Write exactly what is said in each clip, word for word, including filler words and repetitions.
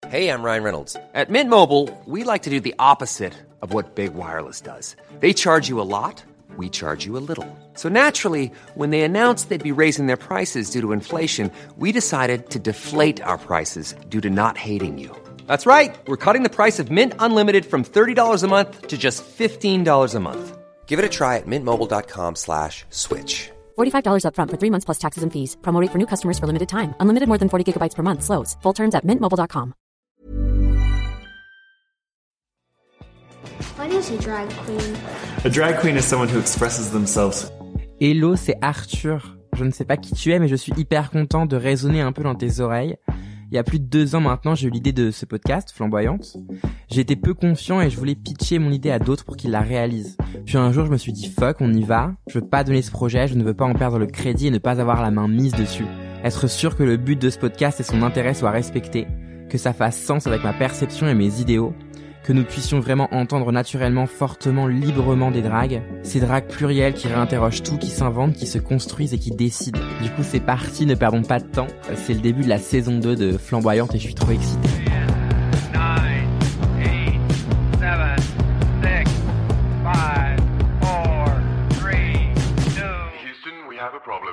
Hey, I'm Ryan Reynolds. At Mint Mobile, we like to do the opposite of what Big Wireless does. They charge you a lot, we charge you a little. So naturally, when they announced they'd be raising their prices due to inflation, we decided to deflate our prices due to not hating you. That's right. We're cutting the price of Mint Unlimited from thirty dollars a month to just fifteen dollars a month. Give it a try at mintmobile.com slash switch. forty-five dollars up front for three months plus taxes and fees. Promo rate for new customers for limited time. Unlimited more than forty gigabytes per month. Slows full terms at mint mobile dot com. What is a drag queen? A drag queen is someone who expresses themselves. Hello, c'est Arthur. Je ne sais pas qui tu es, mais je suis hyper content de résonner un peu dans tes oreilles. Il y a plus de deux ans maintenant, j'ai eu l'idée de ce podcast, Flamboyante. J'étais peu confiant et je voulais pitcher mon idée à d'autres pour qu'ils la réalisent. Puis un jour, je me suis dit, fuck, on y va. Je veux pas donner ce projet, je ne veux pas en perdre le crédit et ne pas avoir la main mise dessus. Être sûr que le but de ce podcast et son intérêt soient respectés, que ça fasse sens avec ma perception et mes idéaux, que nous puissions vraiment entendre naturellement, fortement, librement des dragues. Ces dragues plurielles qui réinterrogent tout, qui s'inventent, qui se construisent et qui décident. Du coup, c'est parti, ne perdons pas de temps. C'est le début de la saison deux de Flamboyante et je suis trop excité. nine, eight, seven, six, five, four, three, two. Houston, we have a problem.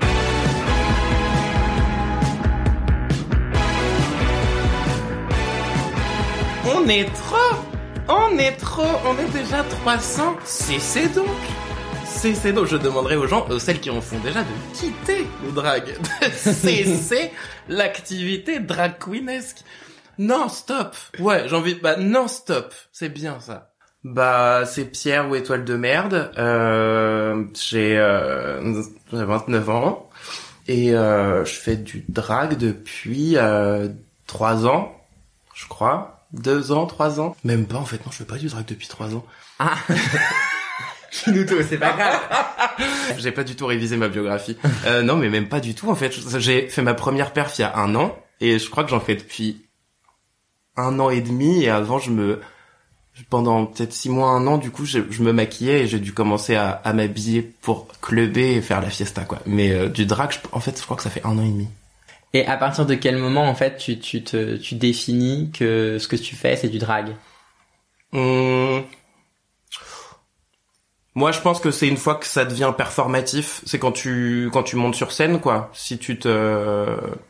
On est trop, on est trop, on est déjà trois cents. Cessez donc, cessez donc. Je demanderai aux gens, aux celles qui en font déjà, de quitter le drag, de cesser l'activité drag queenesque. Non, stop. Ouais, j'ai envie. Bah non, stop. C'est bien ça. Bah c'est Pierre ou Étoile de merde. Euh, j'ai euh, j'ai vingt-neuf ans et euh, je fais du drag depuis euh, trois ans, je crois. Deux ans, trois ans. Même pas, en fait, non, je fais pas du drag depuis trois ans. Ah. Kinuto, c'est pas grave. J'ai pas du tout révisé ma biographie. Euh, non, mais même pas du tout, en fait. J'ai fait ma première perf il y a un an, et je crois que j'en fais depuis un an et demi, et avant, je me, pendant peut-être six mois, un an, du coup, je, je me maquillais, et j'ai dû commencer à, à m'habiller pour clubber et faire la fiesta, quoi. Mais euh, du drag, je, en fait, je crois que ça fait un an et demi. Et à partir de quel moment, en fait, tu, tu te, tu définis que ce que tu fais, c'est du drag? Hum... Moi, je pense que c'est une fois que ça devient performatif. C'est quand tu, quand tu montes sur scène, quoi. Si tu te,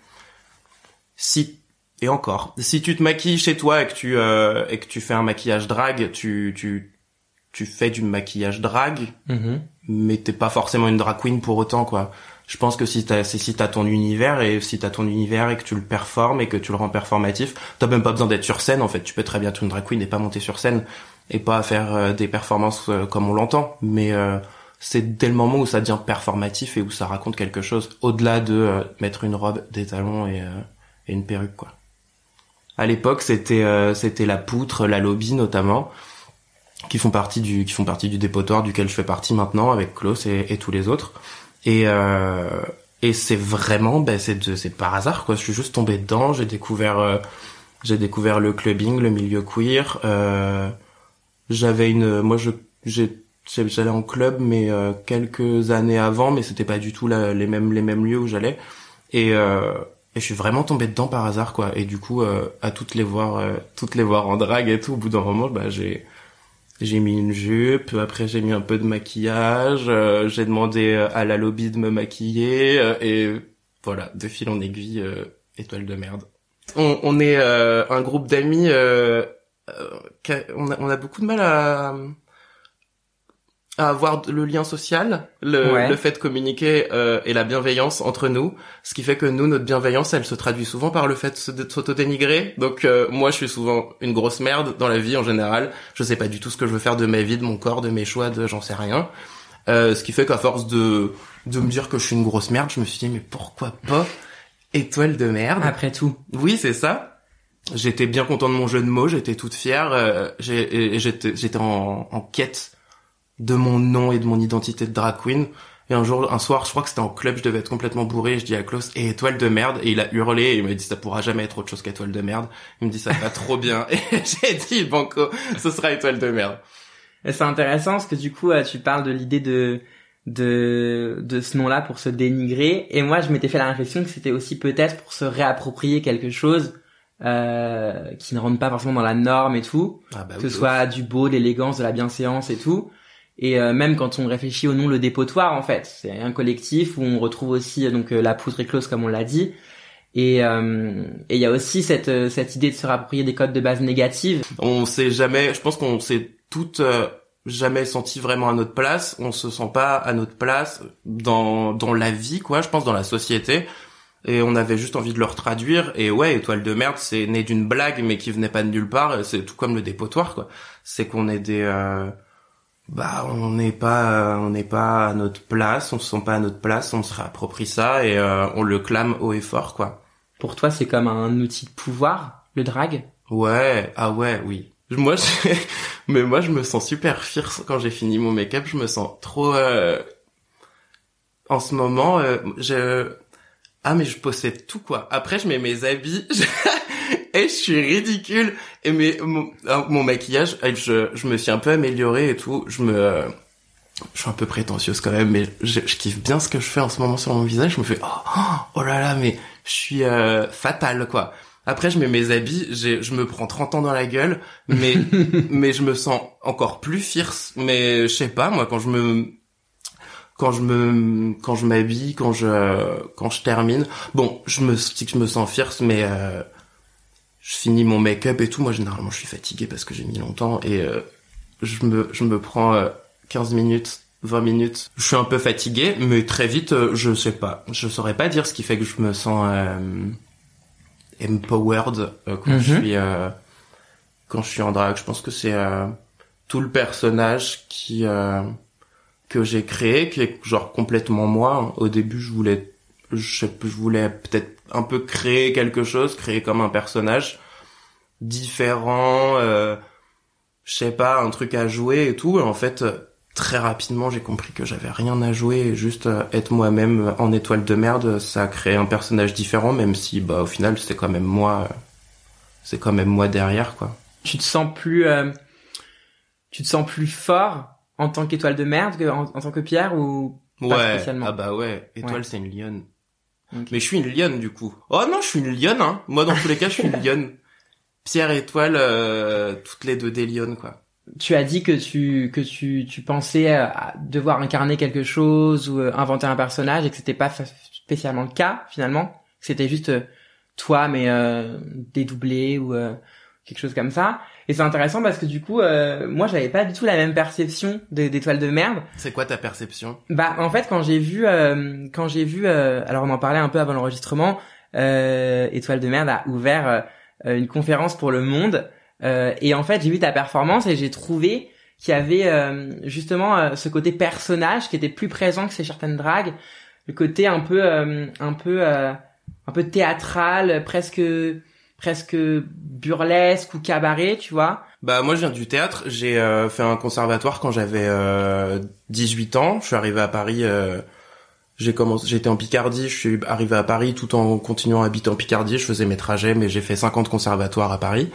si, et encore, si tu te maquilles chez toi et que tu, euh, et que tu fais un maquillage drag, tu, tu, tu fais du maquillage drag, mm-hmm. mais t'es pas forcément une drag queen pour autant, quoi. Je pense que si t'as, c'est si t'as ton univers et si t'as ton univers et que tu le performes et que tu le rends performatif, t'as même pas besoin d'être sur scène, en fait. Tu peux très bien être une drag queen et pas monter sur scène et pas faire euh, des performances euh, comme on l'entend. Mais, euh, c'est dès le moment où ça devient performatif et où ça raconte quelque chose au-delà de euh, mettre une robe, des talons et, euh, et une perruque, quoi. À l'époque, c'était, euh, c'était la poutre, la lobby, notamment, qui font partie du, qui font partie du dépotoir duquel je fais partie maintenant avec Klaus et, et tous les autres. Et euh, et c'est vraiment ben c'est de, c'est par hasard, quoi. Je suis juste tombé dedans, j'ai découvert euh, j'ai découvert le clubbing, le milieu queer. Euh, j'avais une moi je j'ai j'allais en club mais euh, quelques années avant, mais c'était pas du tout la, les mêmes les mêmes lieux où j'allais. Et euh, et je suis vraiment tombé dedans par hasard, quoi. Et du coup euh, à toutes les voir euh, toutes les voir en drague et tout, au bout d'un moment, bah j'ai J'ai mis une jupe, après j'ai mis un peu de maquillage, euh, j'ai demandé à la lobby de me maquiller, euh, et voilà, de fil en aiguille, euh, étoile de merde. On, on est euh, un groupe d'amis, euh, euh, on, a, on a beaucoup de mal à, à avoir le lien social, le, ouais. le fait de communiquer euh, et la bienveillance entre nous, ce qui fait que nous, notre bienveillance, elle se traduit souvent par le fait de s'auto-dénigrer. Donc euh, moi, je suis souvent une grosse merde dans la vie en général. Je sais pas du tout ce que je veux faire de ma vie, de mon corps, de mes choix, de j'en sais rien. Euh, ce qui fait qu'à force de de me dire que je suis une grosse merde, je me suis dit mais pourquoi pas étoile de merde. Après tout. Oui, c'est ça. J'étais bien content de mon jeu de mots, j'étais toute fière, euh, j'ai, et j'étais, j'étais en, en quête de mon nom et de mon identité de drag queen. Et un jour, un soir, je crois que c'était en club, je devais être complètement bourré, et je dis à Klaus, et étoile de merde, et il a hurlé, et il m'a dit, ça pourra jamais être autre chose qu'étoile de merde. Il me dit, ça va trop bien. Et j'ai dit, banco, ce sera étoile de merde. Et c'est intéressant, parce que du coup, tu parles de l'idée de, de, de ce nom-là pour se dénigrer. Et moi, je m'étais fait la réflexion que c'était aussi peut-être pour se réapproprier quelque chose, euh, qui ne rentrent pas forcément dans la norme et tout, Ah bah que oui, ce soit du beau, de l'élégance, de la bienséance et tout. Et euh, même quand on réfléchit au nom le dépotoir, en fait, c'est un collectif où on retrouve aussi donc euh, la poudre éclose comme on l'a dit. Et euh, et il y a aussi cette euh, cette idée de se rapproprier des codes de base négatives. On s'est jamais, je pense qu'on s'est toutes euh, jamais senti vraiment à notre place. On se sent pas à notre place dans dans la vie, quoi. Je pense dans la société. Et on avait juste envie de le retraduire. Et ouais, Étoile de merde, c'est né d'une blague, mais qui venait pas de nulle part. C'est tout comme le dépotoir, quoi. C'est qu'on est des, euh, bah, on n'est pas, on n'est pas à notre place. On se sent pas à notre place. On se réapproprie ça et euh, on le clame haut et fort, quoi. Pour toi, c'est comme un outil de pouvoir, le drag? Ouais, ah ouais, oui. Moi, je... mais moi, je me sens super fierce quand j'ai fini mon make-up. Je me sens trop. Euh... En ce moment, euh, je. Ah mais je possède tout, quoi. Après je mets mes habits je... et je suis ridicule. Et mes mon, mon maquillage, je je me suis un peu améliorée et tout. Je me je suis un peu prétentieuse quand même, mais je, je kiffe bien ce que je fais en ce moment sur mon visage. Je me fais oh oh là là, mais je suis euh, fatale, quoi. Après je mets mes habits, j'ai je me prends trente ans dans la gueule, mais mais je me sens encore plus fierce. Mais je sais pas, moi quand je me quand je me quand je m'habille, quand je quand je termine, bon, je me dis que je me sens fierce, mais euh, je finis mon make-up et tout. Moi généralement je suis fatigué parce que j'ai mis longtemps et euh, je me je me prends euh, quinze minutes, vingt minutes. Je suis un peu fatigué, mais très vite euh, je sais pas, je saurais pas dire ce qui fait que je me sens euh, empowered euh, quand mm-hmm. je suis euh, quand je suis en drague. Je pense que c'est euh, tout le personnage qui euh, que j'ai créé, qui est genre complètement moi. Au début, je voulais, je, je voulais peut-être un peu créer quelque chose, créer comme un personnage différent, euh, je sais pas, un truc à jouer et tout. Et en fait, très rapidement, j'ai compris que j'avais rien à jouer, et juste euh, être moi-même en Étoile de merde, ça a créé un personnage différent, même si, bah, au final, c'est quand même moi, euh, c'est quand même moi derrière, quoi. Tu te sens plus, euh, tu te sens plus fort en tant qu'étoile de merde que en, en tant que Pierre ou pas ouais, spécialement? Ah bah ouais, étoile ouais. C'est une lionne. Okay. Mais je suis une lionne du coup. Oh non, je suis une lionne, hein. Moi dans tous les cas, je suis une lionne. Pierre et étoile, euh, toutes les deux des lionnes, quoi. Tu as dit que tu que tu tu pensais à devoir incarner quelque chose ou inventer un personnage et que c'était pas spécialement le cas finalement. Que c'était juste toi mais euh, dédoublé ou euh, quelque chose comme ça. Et c'est intéressant parce que du coup, euh, moi, j'avais pas du tout la même perception de, d'étoile de merde. C'est quoi ta perception? Bah, en fait, quand j'ai vu, euh, quand j'ai vu, euh, alors on en parlait un peu avant l'enregistrement, euh, Étoile de merde a ouvert euh, une conférence pour le Monde, euh, et en fait, j'ai vu ta performance et j'ai trouvé qu'il y avait euh, justement euh, ce côté personnage qui était plus présent que chez certaines dragues, le côté un peu, euh, un peu, euh, un peu théâtral, presque. presque burlesque ou cabaret, tu vois. Bah moi je viens du théâtre, j'ai euh, fait un conservatoire quand j'avais euh, dix-huit ans, je suis arrivé à Paris, euh, j'ai commencé, j'étais en Picardie, je suis arrivé à Paris tout en continuant à habiter en Picardie, je faisais mes trajets, mais j'ai fait cinquante conservatoires à Paris.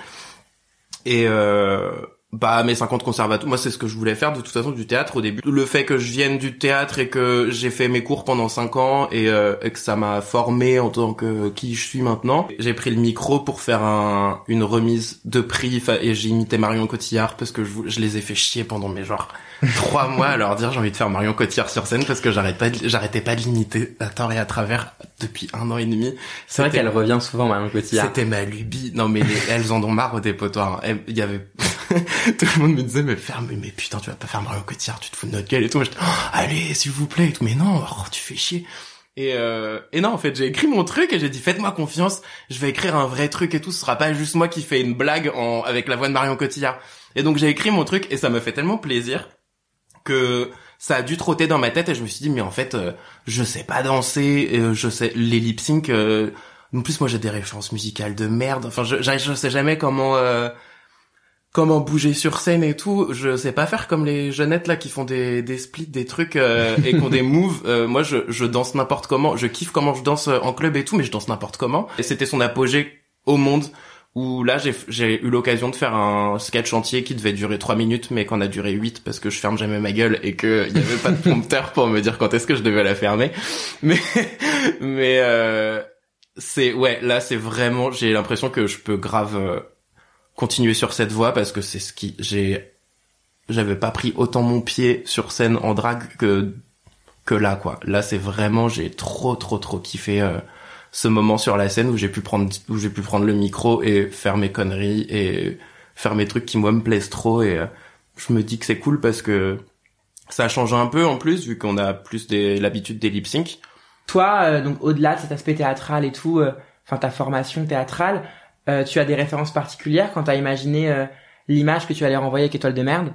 Et euh, bah mes cinquante conservatoires, moi c'est ce que je voulais faire de toute façon, du théâtre au début. Le fait que je vienne du théâtre et que j'ai fait mes cours pendant cinq ans et, euh, et que ça m'a formé en tant que qui je suis maintenant, j'ai pris le micro pour faire un une remise de prix et j'ai imité Marion Cotillard parce que je, je les ai fait chier pendant mes genre trois mois à leur dire j'ai envie de faire Marion Cotillard sur scène parce que j'arrête pas de, j'arrêtais pas de l'imiter à tort et à travers depuis un an et demi. C'est vrai qu'elle revient souvent, Marion Cotillard. C'était ma lubie. Non mais les, elles en ont marre au dépotoir. Il y avait tout le monde me disait mais ferme, mais putain tu vas pas faire Marion Cotillard, tu te fous de notre gueule et tout. Moi, j'étais oh, allez s'il vous plaît et tout. Mais non, oh, tu fais chier. Et euh, et non en fait j'ai écrit mon truc et j'ai dit faites-moi confiance, je vais écrire un vrai truc et tout. Ce sera pas juste moi qui fais une blague en avec la voix de Marion Cotillard. Et donc j'ai écrit mon truc et ça me fait tellement plaisir que ça a dû trotter dans ma tête et je me suis dit mais en fait euh, je sais pas danser, euh, je sais les lip sync. Euh, en plus moi j'ai des références musicales de merde. Enfin je je, je sais jamais comment euh, comment bouger sur scène et tout. Je sais pas faire comme les jeunettes là qui font des des splits, des trucs euh, et qui ont des moves. Euh, moi je je danse n'importe comment. Je kiffe comment je danse en club et tout, mais je danse n'importe comment. Et c'était son apogée au Monde. Où là j'ai j'ai eu l'occasion de faire un sketch entier qui devait durer trois minutes mais qu'on a duré huit parce que je ferme jamais ma gueule et que il y avait pas de prompteur pour me dire quand est-ce que je devais la fermer. Mais mais euh c'est ouais, là c'est vraiment, j'ai l'impression que je peux grave euh, continuer sur cette voie parce que c'est ce qui j'ai j'avais pas pris autant mon pied sur scène en drague que que là quoi. Là c'est vraiment, j'ai trop trop trop kiffé euh, ce moment sur la scène où j'ai pu prendre où j'ai pu prendre le micro et faire mes conneries et faire mes trucs qui moi me plaisent trop et euh, je me dis que c'est cool parce que ça change un peu en plus vu qu'on a plus des l'habitude des lip sync. Toi, euh, donc au-delà de cet aspect théâtral et tout, enfin euh, ta formation théâtrale, euh, tu as des références particulières quand t'as imaginé euh, l'image que tu allais renvoyer avec Étoile de merde?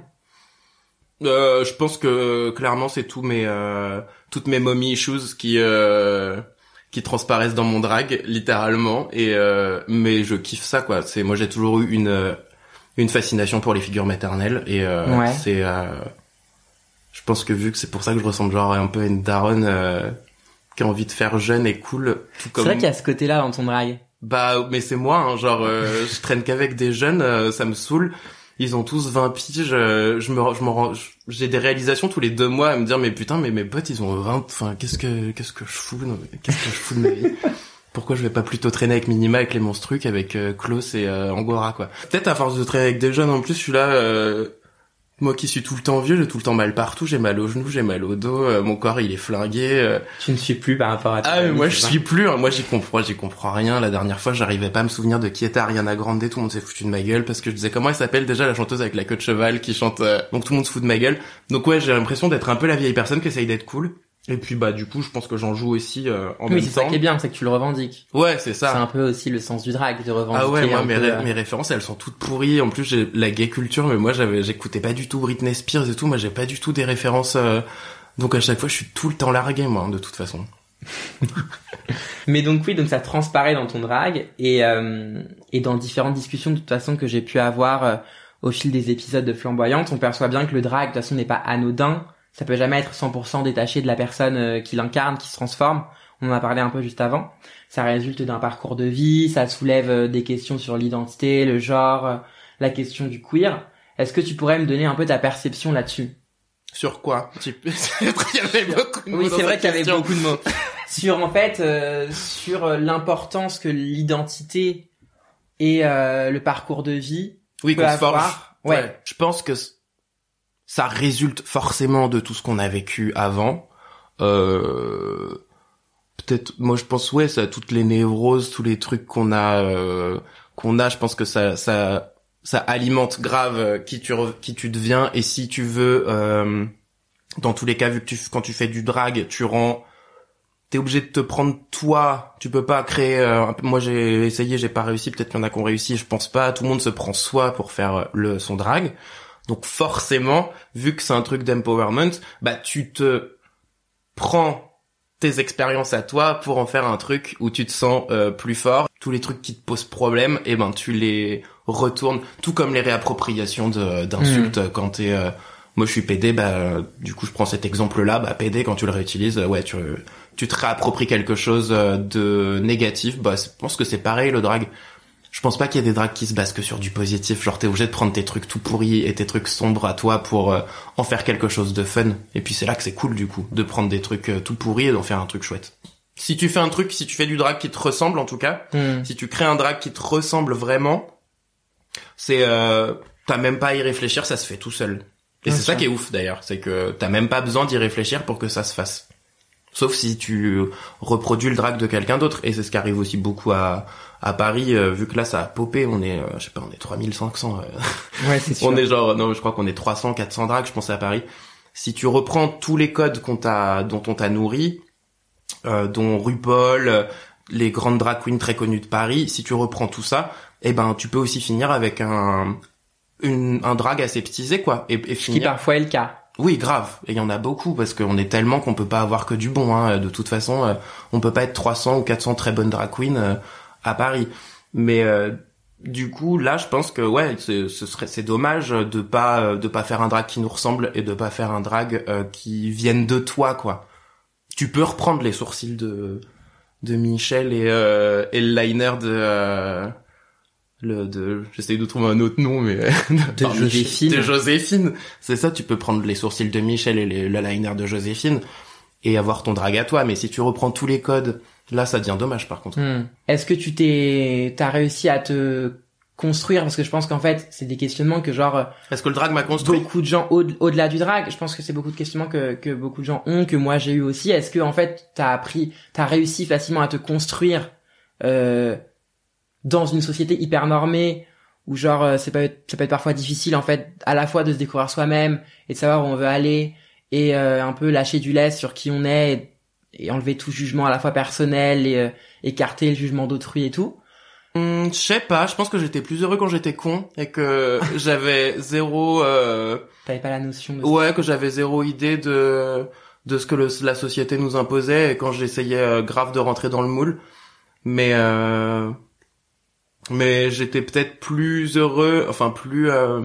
Euh, je pense que clairement c'est tous mes euh, toutes mes mommy issues qui euh, qui transparaissent dans mon drag littéralement et euh, mais je kiffe ça quoi. C'est moi j'ai toujours eu une une fascination pour les figures maternelles et euh, ouais. c'est euh, je pense que vu que c'est pour ça que je ressemble genre un peu à une daronne euh, qui a envie de faire jeune et cool tout comme c'est vrai qu'il y a ce côté-là dans ton drag. Bah mais c'est moi hein, genre euh, je traîne qu'avec des jeunes, euh, ça me saoule. Ils ont tous vingt piges, euh, je me je me rends, j'ai des réalisations tous les deux mois à me dire mais putain mais mes potes ils ont vingt, enfin qu'est-ce que qu'est-ce que je fous non, qu'est-ce que je fous de ma vie. Pourquoi je vais pas plutôt traîner avec Minima, avec les monstrucs, avec euh, Klaus et euh, Angora quoi. Peut-être à force de traîner avec des jeunes en plus, je suis là euh, moi qui suis tout le temps vieux, j'ai tout le temps mal partout, j'ai mal aux genoux, j'ai mal au dos, euh, mon corps il est flingué. Euh... Tu ne suis plus par rapport à toi. Ah mais moi je suis plus, hein. Moi j'y comprends, j'y comprends rien. La dernière fois, j'arrivais pas à me souvenir de qui était Ariana Grande, tout le monde s'est foutu de ma gueule parce que je disais comment elle s'appelle déjà la chanteuse avec la queue de cheval qui chante euh... donc tout le monde se fout de ma gueule. Donc ouais, j'ai l'impression d'être un peu la vieille personne qui essaye d'être cool. Et puis bah du coup, je pense que j'en joue aussi euh, en oui, même temps. Oui, c'est ça qui est bien, c'est que tu le revendiques. Ouais, c'est ça. C'est un peu aussi le sens du drag de revendiquer. Ah ouais, moi un mes, peu, ré- euh... mes références, elles sont toutes pourries. En plus, j'ai la gay culture, mais moi j'avais j'écoutais pas du tout Britney Spears et tout. Moi, j'ai pas du tout des références. Euh... Donc à chaque fois, je suis tout le temps largué moi, de toute façon. Mais donc oui, donc ça transparaît dans ton drag et euh, et dans différentes discussions de toute façon que j'ai pu avoir euh, au fil des épisodes de Flamboyante, on perçoit bien que le drag de toute façon n'est pas anodin. Ça peut jamais être cent pour cent détaché de la personne euh, qui l'incarne, qui se transforme. On en a parlé un peu juste avant. Ça résulte d'un parcours de vie, ça soulève euh, des questions sur l'identité, le genre, euh, la question du queer. Est-ce que tu pourrais me donner un peu ta perception là-dessus? Sur quoi? Il y avait beaucoup de mots. Oui, c'est vrai qu'il y avait question. beaucoup de mots. Sur en fait, euh, sur l'importance que l'identité et euh, le parcours de vie oui, peut qu'on se forge. avoir. Ouais. ouais. Je pense que ça résulte forcément de tout ce qu'on a vécu avant. Euh, peut-être, moi je pense ouais, ça, toutes les névroses, tous les trucs qu'on a, euh, qu'on a, je pense que ça, ça, ça alimente grave qui tu, qui tu deviens. Et si tu veux, euh, dans tous les cas, vu que tu, quand tu fais du drag, tu rends, t'es obligé de te prendre toi. Tu peux pas créer. Euh, un peu, moi j'ai essayé, j'ai pas réussi. Peut-être qu'il y en a qui ont réussi. Je pense pas. Tout le monde se prend soi pour faire le son drag. Donc forcément, vu que c'est un truc d'empowerment, bah tu te prends tes expériences à toi pour en faire un truc où tu te sens euh, plus fort. Tous les trucs qui te posent problème, et ben tu les retournes, tout comme les réappropriations de, d'insultes mmh. quand t'es... Euh, moi je suis P D, bah du coup je prends cet exemple-là, bah P D quand tu le réutilises, ouais tu tu te réappropries quelque chose de négatif. Bah je pense que c'est pareil le drag. Je pense pas qu'il y ait des drags qui se basent que sur du positif. Genre, t'es obligé de prendre tes trucs tout pourris et tes trucs sombres à toi pour euh, en faire quelque chose de fun. Et puis c'est là que c'est cool, du coup, de prendre des trucs euh, tout pourris et d'en faire un truc chouette. Si tu fais un truc, si tu fais du drag qui te ressemble, en tout cas, mm. si tu crées un drag qui te ressemble vraiment, c'est... Euh, t'as même pas à y réfléchir, ça se fait tout seul. Et okay. c'est ça qui est ouf, d'ailleurs. C'est que t'as même pas besoin d'y réfléchir pour que ça se fasse. Sauf si tu reproduis le drag de quelqu'un d'autre. Et c'est ce qui arrive aussi beaucoup à... à Paris, euh, vu que là ça a popé, on est, euh, je sais pas, on est trois mille cinq cents. Euh, ouais, c'est sûr. On est genre, non, je crois qu'on est trois cents, quatre cents drags, je pense à Paris. Si tu reprends tous les codes qu'on t'a, dont on t'a nourri, euh, dont RuPaul, les grandes drag queens très connues de Paris, si tu reprends tout ça, eh ben, tu peux aussi finir avec un, une, un drag aseptisé, quoi. Et, et finir... Qui parfois est le cas. Oui, grave. Et il y en a beaucoup, parce qu'on est tellement qu'on peut pas avoir que du bon, hein. De toute façon, euh, on peut pas être trois cents ou quatre cents très bonnes drag queens, euh, à Paris. Mais euh, du coup là je pense que ouais c'est, ce serait c'est dommage de pas de pas faire un drag qui nous ressemble et de pas faire un drag euh, qui vienne de toi quoi. Tu peux reprendre les sourcils de de Michel et euh, et le liner de euh, le de j'essaye de trouver un autre nom mais de Joséphine. De Joséphine, c'est ça, tu peux prendre les sourcils de Michel et les, le liner de Joséphine et avoir ton drag à toi. Mais si tu reprends tous les codes, Là, ça devient dommage, par contre. Hmm. Est-ce que tu t'es, t'as réussi à te construire? Parce que je pense qu'en fait, c'est des questionnements que genre... Est-ce que le drag m'a construit? Beaucoup de gens, au- au-delà du drag, je pense que c'est beaucoup de questionnements que, que beaucoup de gens ont, que moi j'ai eu aussi. Est-ce que, en fait, t'as appris, t'as réussi facilement à te construire, euh, dans une société hyper normée, où genre, euh, c'est pas, ça peut être parfois difficile, en fait, à la fois de se découvrir soi-même, et de savoir où on veut aller, et euh, un peu lâcher du lest sur qui on est, et, et enlever tout jugement à la fois personnel, et euh, écarter le jugement d'autrui et tout. Hum, je sais pas, je pense que j'étais plus heureux quand j'étais con et que j'avais zéro euh... T'avais pas la notion de... ouais, que j'avais zéro idée de de ce que le, la société nous imposait, et quand j'essayais euh, grave de rentrer dans le moule. Mais euh... mais j'étais peut-être plus heureux, enfin plus euh...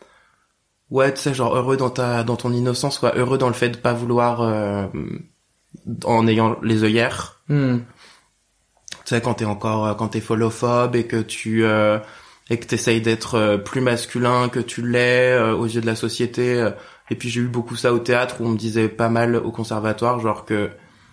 ouais, tu sais, genre heureux dans ta dans ton innocence, quoi, heureux dans le fait de pas vouloir euh... en ayant les œillères. Hmm. Tu sais, quand t'es encore, quand t'es followphobe et que tu euh, et que t'essayes d'être euh, plus masculin que tu l'es euh, aux yeux de la société. Euh, et puis j'ai eu beaucoup ça au théâtre où on me disait pas mal au conservatoire, genre que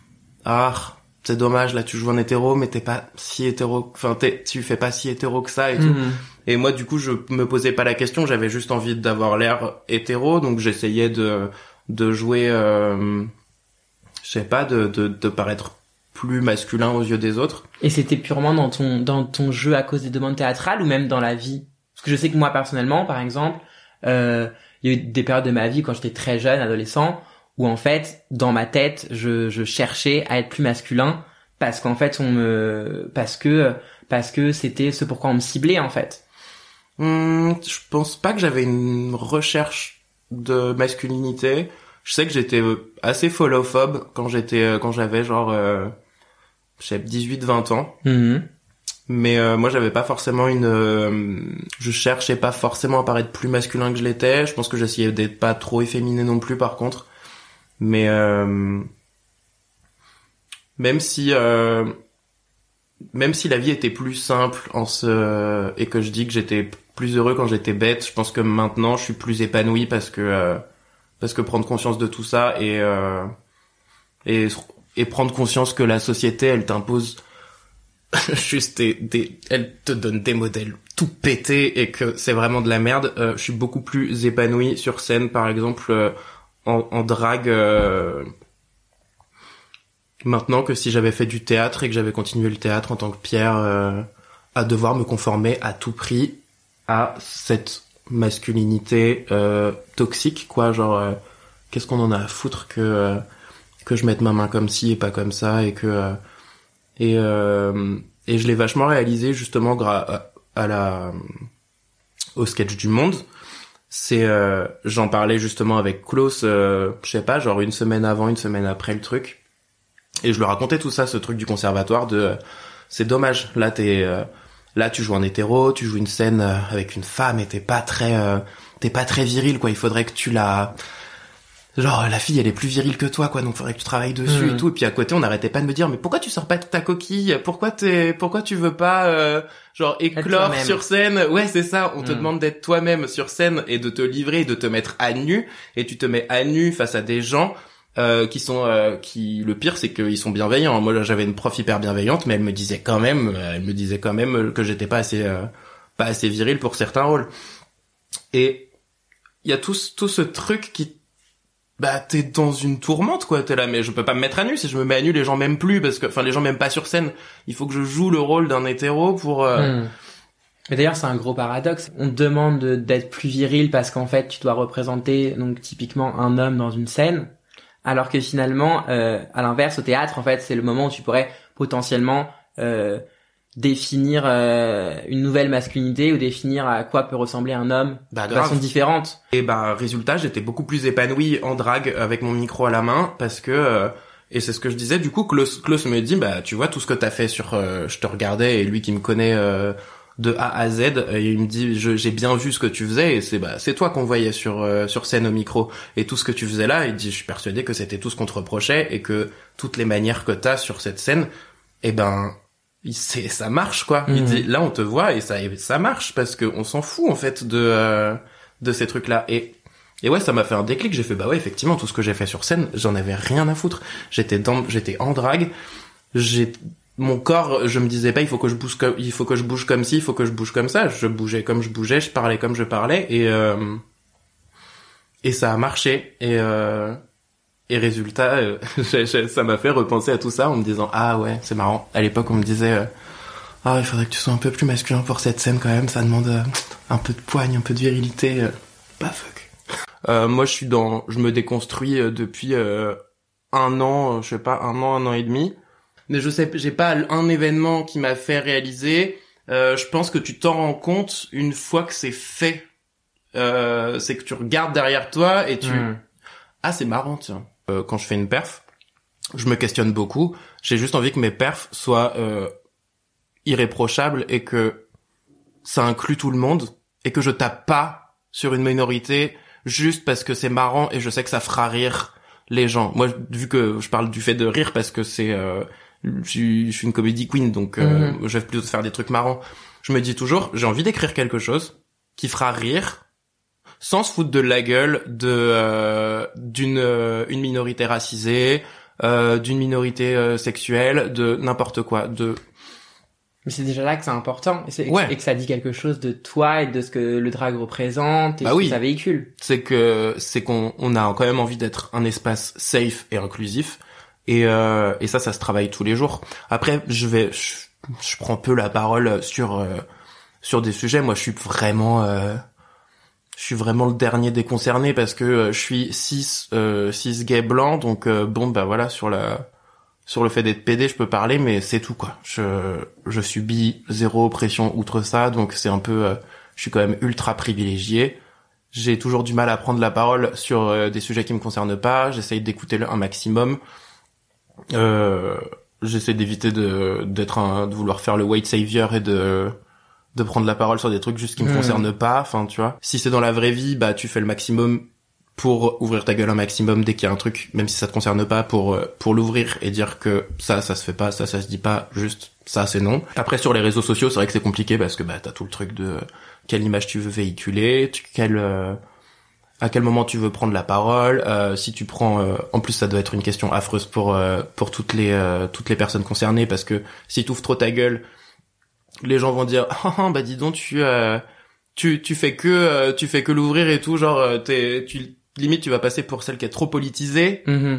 ah c'est dommage, là tu joues en hétéro mais t'es pas si hétéro, enfin t'es, tu fais pas si hétéro que ça et tout. Mmh. Et moi du coup je me posais pas la question, j'avais juste envie d'avoir l'air hétéro, donc j'essayais de de jouer, euh, je sais pas, de de de paraître plus masculin aux yeux des autres. Et c'était purement dans ton dans ton jeu à cause des demandes théâtrales ou même dans la vie? Parce que je sais que moi personnellement, par exemple, euh, il y a eu des périodes de ma vie quand j'étais très jeune, adolescent, où en fait, dans ma tête, je je cherchais à être plus masculin parce qu'en fait, on me parce que parce que c'était ce pourquoi on me ciblait en fait. Hum, je pense pas que j'avais une recherche de masculinité. Je sais que j'étais assez followphobe quand j'étais quand j'avais genre euh, je sais dix-huit vingt ans. Mmh. Mais euh, moi j'avais pas forcément une euh, je cherchais pas forcément à paraître plus masculin que je l'étais. Je pense que j'essayais d'être pas trop efféminé non plus par contre. Mais euh, même si euh, même si la vie était plus simple en ce et que je dis que j'étais plus heureux quand j'étais bête, je pense que maintenant je suis plus épanoui parce que euh, parce que prendre conscience de tout ça et euh, et et prendre conscience que la société elle t'impose juste des, des elle te donne des modèles tout pétés et que c'est vraiment de la merde. Euh, je suis beaucoup plus épanoui sur scène par exemple euh, en, en drague euh, maintenant que si j'avais fait du théâtre et que j'avais continué le théâtre en tant que Pierre euh, à devoir me conformer à tout prix à cette masculinité euh, toxique quoi, genre euh, qu'est-ce qu'on en a à foutre que euh, que je mette ma main comme ci et pas comme ça et que euh, et euh, et je l'ai vachement réalisé justement grâce à, à la au sketch du Monde. C'est euh, j'en parlais justement avec Klaus, euh, je sais pas, genre une semaine avant, une semaine après le truc, et je lui racontais tout ça, ce truc du conservatoire de euh, c'est dommage, là t'es euh, là tu joues en hétéro, tu joues une scène euh, avec une femme et t'es pas très euh, t'es pas très viril quoi, il faudrait que tu la genre la fille elle est plus virile que toi quoi, donc faudrait que tu travailles dessus mmh. et tout. Et puis à côté on n'arrêtait pas de me dire mais pourquoi tu sors pas de ta coquille, pourquoi t'es pourquoi tu veux pas euh, genre éclore sur scène. Ouais c'est ça, on mmh. te demande d'être toi-même sur scène et de te livrer et de te mettre à nu, et tu te mets à nu face à des gens euh, qui sont euh, qui le pire c'est qu'ils sont bienveillants. Moi j'avais une prof hyper bienveillante mais elle me disait quand même elle me disait quand même que j'étais pas assez euh, pas assez viril pour certains rôles. Et il y a tout tout ce truc qui bah t'es dans une tourmente quoi, t'es là mais je peux pas me mettre à nu, si je me mets à nu les gens m'aiment plus parce que enfin les gens m'aiment pas sur scène, il faut que je joue le rôle d'un hétéro pour euh... mmh. Mais d'ailleurs c'est un gros paradoxe, on te demande de, d'être plus viril parce qu'en fait tu dois représenter donc typiquement un homme dans une scène, alors que finalement euh, à l'inverse au théâtre en fait c'est le moment où tu pourrais potentiellement euh, définir euh, une nouvelle masculinité ou définir à quoi peut ressembler un homme bah, de façon différente. Et bah résultat, j'étais beaucoup plus épanoui en drague avec mon micro à la main parce que euh, et c'est ce que je disais du coup Klaus, Klaus me dit bah tu vois tout ce que t'as fait sur euh, je te regardais et lui qui me connaît euh, de A à Z euh, il me dit je, j'ai bien vu ce que tu faisais et c'est bah c'est toi qu'on voyait sur euh, sur scène au micro et tout ce que tu faisais là, il dit je suis persuadé que c'était tout ce qu'on te reprochait et que toutes les manières que t'as sur cette scène et ben c'est ça marche quoi. Mmh. Il dit là on te voit et ça ça marche parce que on s'en fout en fait de euh, de ces trucs là et et ouais ça m'a fait un déclic, j'ai fait bah ouais effectivement tout ce que j'ai fait sur scène j'en avais rien à foutre, j'étais dans j'étais en drague, j'ai mon corps, je me disais pas il faut que je bouge comme il faut que je bouge comme ci, il faut que je bouge comme ça. Je bougeais comme je bougeais, je parlais comme je parlais et euh, et ça a marché et euh, et résultat, euh, ça m'a fait repenser à tout ça en me disant ah ouais c'est marrant. À l'époque on me disait euh, ah il faudrait que tu sois un peu plus masculin pour cette scène quand même, ça demande euh, un peu de poigne, un peu de virilité. Bah fuck. Euh, moi je suis dans, je me déconstruis euh, depuis euh, un an, je sais pas un an, un an et demi. Mais je sais, j'ai pas un événement qui m'a fait réaliser. Euh, je pense que tu t'en rends compte une fois que c'est fait. Euh, c'est que tu regardes derrière toi et tu... Mmh. Ah, c'est marrant, tiens. Euh, quand je fais une perf, je me questionne beaucoup. J'ai juste envie que mes perfs soient euh, irréprochables et que ça inclut tout le monde et que je tape pas sur une minorité juste parce que c'est marrant et je sais que ça fera rire les gens. Moi, vu que je parle du fait de rire parce que c'est... Euh, Je suis, je suis une comedy queen, donc euh, mmh. je vais plutôt faire des trucs marrants. Je me dis toujours, j'ai envie d'écrire quelque chose qui fera rire, sans se foutre de la gueule de euh, d'une euh, une minorité racisée, euh, d'une minorité euh, sexuelle, de n'importe quoi. De Mais c'est déjà là que c'est important, et, c'est, ouais. et que ça dit quelque chose de toi et de ce que le drag représente et bah ce oui. que ça véhicule. C'est que c'est qu'on on a quand même envie d'être un espace safe et inclusif. Et euh, et ça ça se travaille tous les jours. Après je vais je, je prends peu la parole sur euh, sur des sujets. Moi je suis vraiment euh, je suis vraiment le dernier des concernés parce que euh, je suis cis euh, cis gay blanc, donc euh, bon bah voilà, sur la sur le fait d'être pédé je peux parler, mais c'est tout quoi. Je je subis zéro oppression outre ça, donc c'est un peu euh, je suis quand même ultra privilégié. J'ai toujours du mal à prendre la parole sur euh, des sujets qui me concernent pas. J'essaye d'écouter un maximum. Euh, j'essaie d'éviter de d'être un de vouloir faire le white savior et de de prendre la parole sur des trucs juste qui me mmh. concernent pas, enfin tu vois. Si c'est dans la vraie vie, bah tu fais le maximum pour ouvrir ta gueule un maximum dès qu'il y a un truc, même si ça te concerne pas, pour pour l'ouvrir et dire que ça ça se fait pas, ça ça se dit pas, juste ça c'est non. Après sur les réseaux sociaux, c'est vrai que c'est compliqué parce que bah t'as tout le truc de quelle image tu veux véhiculer, tu, quelle euh, à quel moment tu veux prendre la parole, euh, si tu prends euh, en plus ça doit être une question affreuse pour euh, pour toutes les euh, toutes les personnes concernées, parce que si tu ouvres trop ta gueule, les gens vont dire ah bah dis donc tu euh, tu tu fais que euh, tu fais que l'ouvrir et tout, genre euh, t'es tu limite tu vas passer pour celle qui est trop politisée. Mmh.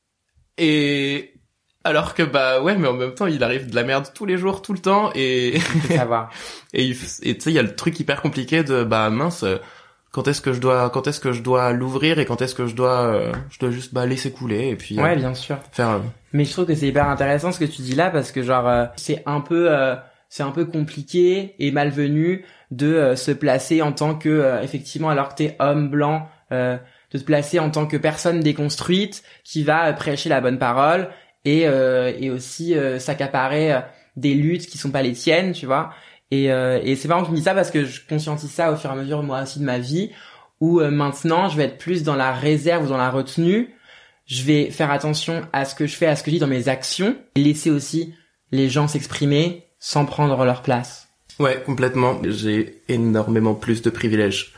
Et alors que bah ouais, mais en même temps il arrive de la merde tous les jours, tout le temps, et ça va. et et tu sais il y a le truc hyper compliqué de bah mince, quand est-ce que je dois quand est-ce que je dois l'ouvrir et quand est-ce que je dois euh, je dois juste bah laisser couler et puis ouais euh, bien sûr faire euh... mais je trouve que c'est hyper intéressant ce que tu dis là, parce que genre euh, c'est un peu euh, c'est un peu compliqué et malvenu de euh, se placer en tant que euh, effectivement, alors que t'es homme blanc, euh, de te placer en tant que personne déconstruite qui va euh, prêcher la bonne parole et euh, et aussi euh, s'accaparer euh, des luttes qui sont pas les tiennes, tu vois. Et, euh, et c'est marrant que tu me dis ça parce que je conscientise ça au fur et à mesure moi aussi de ma vie, où euh, maintenant je vais être plus dans la réserve ou dans la retenue. Je vais faire attention à ce que je fais, à ce que je dis dans mes actions, et laisser aussi les gens s'exprimer sans prendre leur place. Ouais, complètement. J'ai énormément plus de privilèges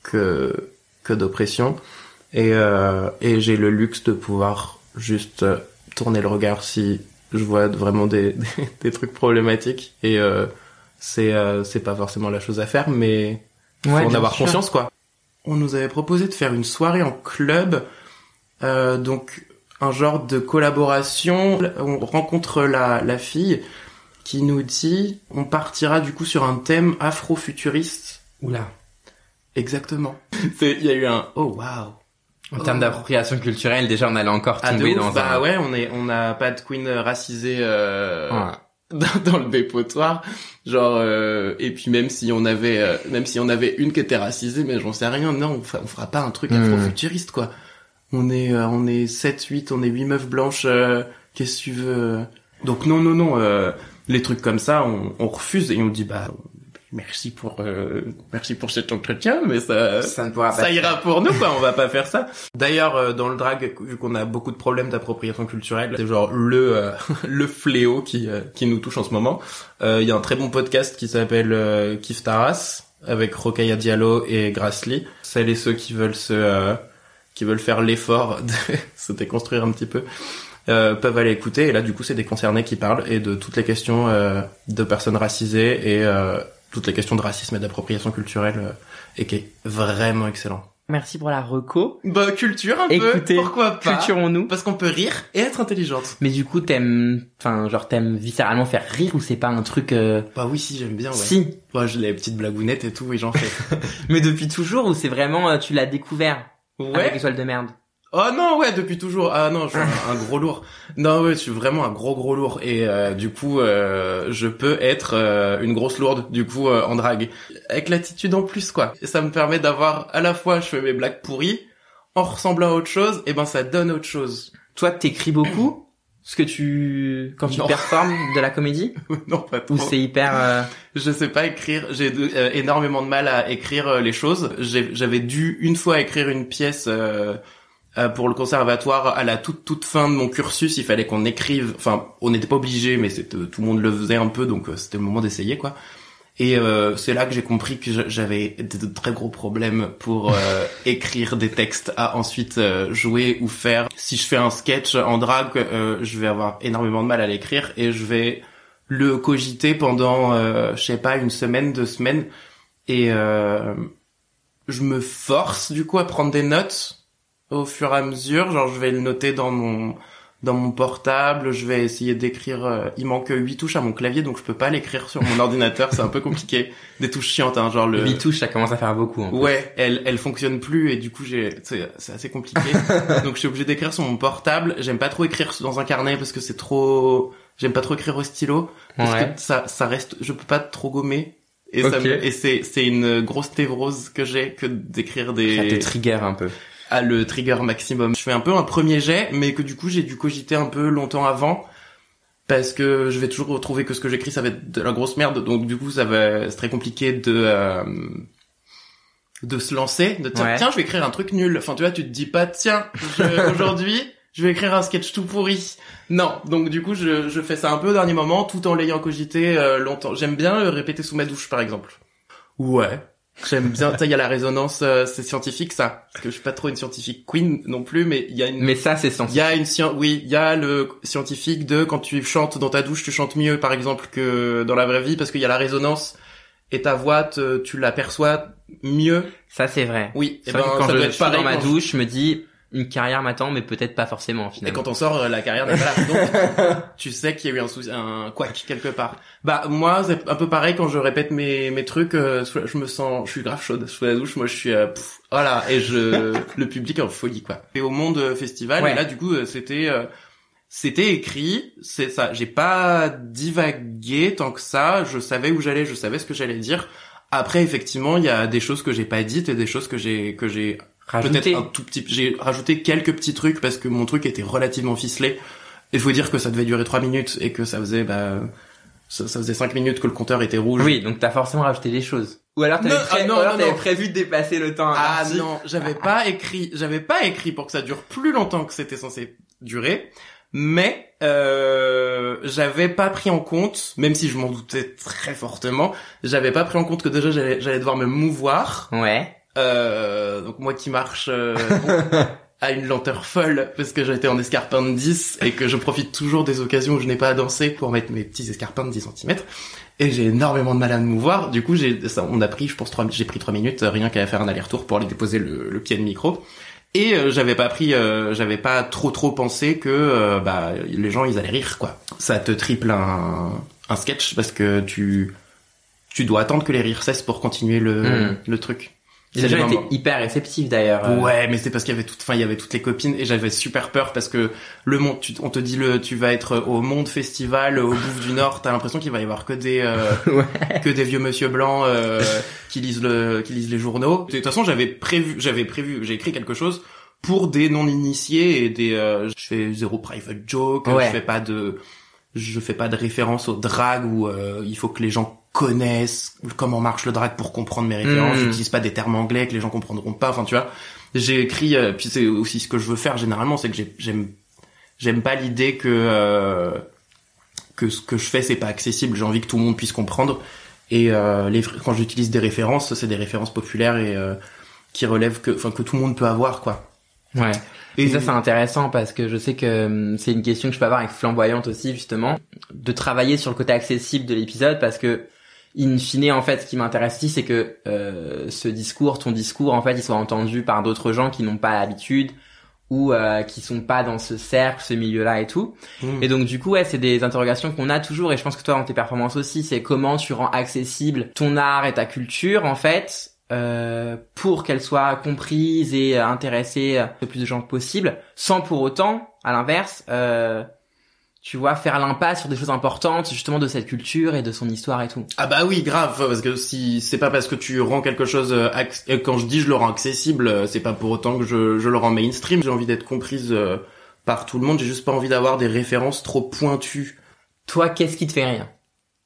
que que d'oppression, et euh, et j'ai le luxe de pouvoir juste euh, tourner le regard si je vois vraiment des des, des trucs problématiques, et euh, c'est euh, c'est pas forcément la chose à faire, mais faut ouais, en avoir sûr. conscience quoi. On nous avait proposé de faire une soirée en club, euh, donc un genre de collaboration. On rencontre la la fille qui nous dit on partira du coup sur un thème afro-futuriste. Oula. Exactement. C'est il y a eu un oh waouh. En termes d'appropriation culturelle, déjà on allait encore tomber ah, dans bah un... ouais, on est on a pas de queen racisée euh, ouais. dans, dans le dépotoir, genre euh, et puis même si on avait euh, même si on avait une qui était racisée, mais j'en sais rien, non, on, fa- on fera pas un truc mmh. afro-futuriste quoi. On est euh, on est sept huit, on est huit meufs blanches, euh, qu'est-ce que tu veux. Donc non non non euh, les trucs comme ça, on, on refuse et on dit bah merci pour euh, merci pour cet entretien, mais ça ça, ne pourra pas ça ira pour nous quoi, on va pas faire ça. D'ailleurs euh, dans le drag, vu qu'on a beaucoup de problèmes d'appropriation culturelle, c'est genre le euh, le fléau qui euh, qui nous touche en ce moment. Il euh, y a un très bon podcast qui s'appelle euh, Kif Taras avec Rokhaya Diallo et Grassley. Celles et ceux qui veulent se euh, qui veulent faire l'effort de se déconstruire un petit peu. euh, peuvent aller écouter. Et là, du coup, c'est des concernés qui parlent et de toutes les questions euh, de personnes racisées et euh, toutes les questions de racisme et d'appropriation culturelle euh, et qui est vraiment excellent. Merci pour la reco. Bah, culture un Écoutez, peu, pourquoi pas. culturons-nous. Parce qu'on peut rire et être intelligente. Mais du coup, t'aimes, enfin, genre, t'aimes viscéralement faire rire ou c'est pas un truc, euh... Bah oui, si, j'aime bien, ouais. Si. Moi, j'ai les petites blagounettes et tout, oui, j'en fais. Mais depuis toujours ou c'est vraiment, euh, tu l'as découvert? Ouais. Avec l'étoile de merde. Oh non, ouais, depuis toujours. Ah non, je suis un, un gros lourd. Non, ouais, je suis vraiment un gros gros lourd. Et euh, du coup, euh, je peux être euh, une grosse lourde, du coup, euh, en drague. Avec l'attitude en plus, quoi. Et ça me permet d'avoir, à la fois, je fais mes blagues pourries, en ressemblant à autre chose, et ben ça donne autre chose. Toi, t'écris beaucoup? Ce que tu, quand tu Non. performes de la comédie? Non, pas trop. Ou c'est hyper, euh... Je sais pas écrire. J'ai de- euh, énormément de mal à écrire euh, les choses. J'ai, j'avais dû une fois écrire une pièce euh, euh, pour le conservatoire à la toute toute fin de mon cursus. Il fallait qu'on écrive. Enfin, on n'était pas obligé, mais c'était, tout le monde le faisait un peu, donc euh, c'était le moment d'essayer, quoi. Et euh, c'est là que j'ai compris que j'avais de très gros problèmes pour euh, écrire des textes à ensuite euh, jouer ou faire. Si je fais un sketch en drague, euh, je vais avoir énormément de mal à l'écrire et je vais le cogiter pendant, euh, je sais pas, une semaine, deux semaines. Et euh, je me force du coup à prendre des notes au fur et à mesure. Genre je vais le noter dans mon dans mon portable, je vais essayer d'écrire, euh, il manque huit touches à mon clavier, donc je peux pas l'écrire sur mon ordinateur, c'est un peu compliqué. Des touches chiantes, hein, genre le... huit touches, ça commence à faire beaucoup. Ouais, elle, elle fonctionne plus, et du coup, j'ai, c'est, c'est assez compliqué. Donc je suis obligé d'écrire sur mon portable. J'aime pas trop écrire dans un carnet parce que c'est trop, j'aime pas trop écrire au stylo. Parce Ouais. que ça, ça reste, je peux pas trop gommer. Et ça Ok. me, et c'est, c'est une grosse névrose que j'ai que d'écrire des... Ça te trigger un peu. à le trigger maximum. Je fais un peu un premier jet, mais que du coup j'ai dû cogiter un peu longtemps avant, parce que je vais toujours retrouver que ce que j'écris ça va être de la grosse merde, donc du coup ça va c'est très compliqué de euh, de se lancer, de dire Ouais. tiens je vais écrire un truc nul. Enfin tu vois, tu te dis pas tiens je, aujourd'hui je vais écrire un sketch tout pourri. Non, donc du coup je je fais ça un peu au dernier moment tout en l'ayant cogité euh, longtemps. J'aime bien le répéter sous ma douche par exemple. Ouais. J'aime bien, il y a la résonance, euh, c'est scientifique ça, parce que je suis pas trop une scientifique queen non plus, mais il y a une, Mais ça, c'est il scientifique. y a une science, oui, il y a le scientifique de quand tu chantes dans ta douche, tu chantes mieux par exemple que dans la vraie vie, parce qu'il y a la résonance et ta voix, te, tu l'aperçois mieux. Ça, c'est vrai. Oui, C'est et vrai ben que quand ça je doit être suis pareil dans ma quand je- douche, je me dis, une carrière m'attend, mais peut-être pas forcément, Et finalement. quand on sort, euh, la carrière n'est pas là. Donc, tu sais qu'il y a eu un souci, un couac quelque part. Bah, moi, c'est un peu pareil quand je répète mes, mes trucs, euh, sous la- je me sens, je suis grave chaude sous la douche. Moi, je suis, euh, pff, voilà. Et je, le public est en folie, quoi. Et au Monde euh, Festival, Ouais. et là, du coup, euh, c'était, euh, c'était écrit, c'est ça. J'ai pas divagué tant que ça. Je savais où j'allais, je savais ce que j'allais dire. Après, effectivement, il y a des choses que j'ai pas dites et des choses que j'ai, que j'ai Rajouter. peut-être un tout petit, j'ai rajouté quelques petits trucs parce que mon truc était relativement ficelé. Il faut dire que ça devait durer trois minutes et que ça faisait, bah, ça, ça faisait cinq minutes que le compteur était rouge. Oui, donc t'as forcément rajouté des choses. Ou alors t'avais, Non, pré- ah non, ou alors non, t'avais non. prévu de dépasser le temps Ah imparti. non, j'avais pas écrit, j'avais pas écrit pour que ça dure plus longtemps que c'était censé durer, mais euh, j'avais pas pris en compte, même si je m'en doutais très fortement, j'avais pas pris en compte que déjà j'allais, j'allais devoir me mouvoir. Ouais. Euh, donc moi qui marche euh, à une lenteur folle parce que j'étais en escarpin de dix et que je profite toujours des occasions où je n'ai pas à danser pour mettre mes petits escarpins de dix centimètres. Et j'ai énormément de mal à me mouvoir. Du coup, j'ai, ça, on a pris, je pense, trois, j'ai pris trois minutes, euh, rien qu'à faire un aller-retour pour aller déposer le, le pied de micro. Et euh, j'avais pas pris, euh, j'avais pas trop trop pensé que euh, bah les gens ils allaient rire quoi. Ça te triple un, un sketch parce que tu tu dois attendre que les rires cessent pour continuer le Mm. le truc. Les C'est gens des étaient moments- hyper réceptifs d'ailleurs. euh. Ouais, mais c'est parce qu'il y avait toute, enfin, il y avait toutes les copines et j'avais super peur parce que le monde, tu, on te dit le, tu vas être au Monde Festival, au Bouffe du Nord, t'as l'impression qu'il va y avoir que des, euh, Ouais. que des vieux monsieur blancs, euh, qui lisent le, qui lisent les journaux. De toute façon, j'avais prévu, j'avais prévu, j'ai écrit quelque chose pour des non-initiés et des, euh, je fais zéro private joke, Ouais. je fais pas de, je fais pas de référence au drag où euh, il faut que les gens connaissent comment marche le drag pour comprendre mes références. Mmh. J'utilise pas des termes anglais que les gens comprendront pas. Enfin, tu vois, j'ai écrit. Euh, puis c'est aussi ce que je veux faire généralement, c'est que j'ai- j'aime, j'aime pas l'idée que euh, que ce que je fais c'est pas accessible. J'ai envie que tout le monde puisse comprendre. Et euh, les, quand j'utilise des références, c'est des références populaires et euh, qui relèvent que, enfin, que tout le monde peut avoir, quoi. Ouais. Et Et ça, c'est intéressant parce que je sais que hum, c'est une question que je peux avoir avec Flamboyante aussi, justement, de travailler sur le côté accessible de l'épisode parce que, in fine, en fait, ce qui m'intéresse ici, c'est que euh, ce discours, ton discours, en fait, il soit entendu par d'autres gens qui n'ont pas l'habitude ou euh, qui sont pas dans ce cercle, ce milieu-là et tout. Mmh. Et donc, du coup, ouais, c'est des interrogations qu'on a toujours et je pense que toi, dans tes performances aussi, c'est comment tu rends accessible ton art et ta culture, en fait, Euh, pour qu'elle soit comprise et euh, intéressée euh, le plus de gens possible, sans pour autant, à l'inverse, euh, tu vois, faire l'impasse sur des choses importantes justement de cette culture et de son histoire et tout. Ah bah oui, grave, parce que si c'est pas parce que tu rends quelque chose euh, acc- euh, quand je dis je le rends accessible, euh, c'est pas pour autant que je, je le rends mainstream. J'ai envie d'être comprise euh, par tout le monde, j'ai juste pas envie d'avoir des références trop pointues. Toi, qu'est-ce qui te fait rire?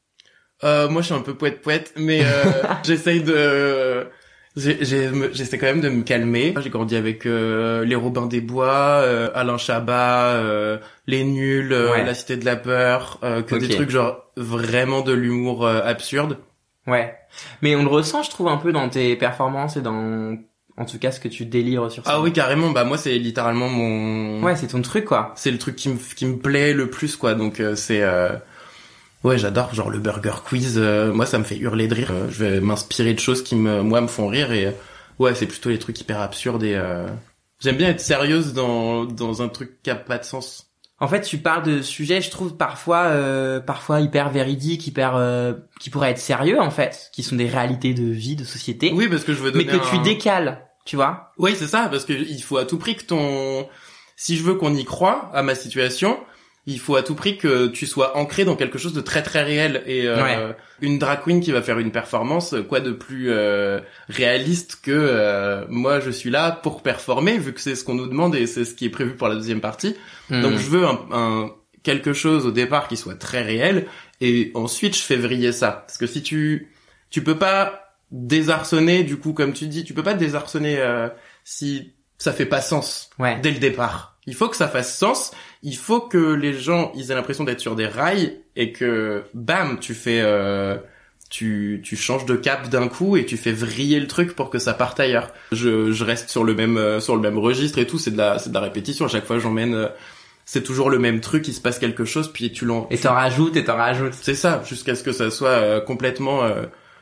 Euh, moi, je suis un peu poète-poète, mais euh, j'essaye de... J'ai, j'ai, j'essaie quand même de me calmer. J'ai grandi avec euh, les Robins des Bois, euh, Alain Chabat, euh, les Nuls, euh, Ouais. La Cité de la Peur, euh, que Ok. des trucs genre vraiment de l'humour euh, absurde. Ouais. Mais on le ressent, je trouve, un peu dans tes performances et dans, en tout cas, ce que tu délivres sur ça. Ah oui, carrément. Bah moi, c'est littéralement mon... Ouais, c'est ton truc, quoi. C'est le truc qui me qui me plaît le plus, quoi. Donc euh, c'est... Euh... Ouais, j'adore, genre le burger quiz, euh, moi ça me fait hurler de rire. Euh, je vais m'inspirer de choses qui me, moi, me font rire et euh, ouais, c'est plutôt les trucs hyper absurdes et euh... j'aime bien être sérieuse dans dans un truc qui a pas de sens. En fait, tu parles de sujets, je trouve parfois, euh, parfois hyper véridiques, hyper, euh, qui pourraient être sérieux en fait, qui sont des réalités de vie, de société, Oui, parce que je veux donner mais que tu un... décales, tu vois. Oui, c'est ça, parce que il faut à tout prix que ton... Si je veux qu'on y croie à ma situation, il faut à tout prix que tu sois ancré dans quelque chose de très très réel. Et euh, Ouais. une drag queen qui va faire une performance, quoi de plus euh, réaliste que euh, moi je suis là pour performer, vu que c'est ce qu'on nous demande et c'est ce qui est prévu pour la deuxième partie. Hmm. Donc je veux un, un quelque chose au départ qui soit très réel, et ensuite je fais vriller ça. Parce que si tu tu peux pas désarçonner, du coup, comme tu dis, tu peux pas désarçonner euh, si ça fait pas sens Ouais. dès le départ. Il faut que ça fasse sens. Il faut que les gens ils aient l'impression d'être sur des rails et que bam, tu fais euh, tu tu changes de cap d'un coup et tu fais vriller le truc pour que ça parte ailleurs. Je je reste sur le même euh, sur le même registre et tout, c'est de la c'est de la répétition. À chaque fois j'emmène euh, c'est toujours le même truc, il se passe quelque chose puis tu l'en Et t'en rajoutes et t'en rajoutes. c'est ça jusqu'à ce que ça soit euh, complètement euh,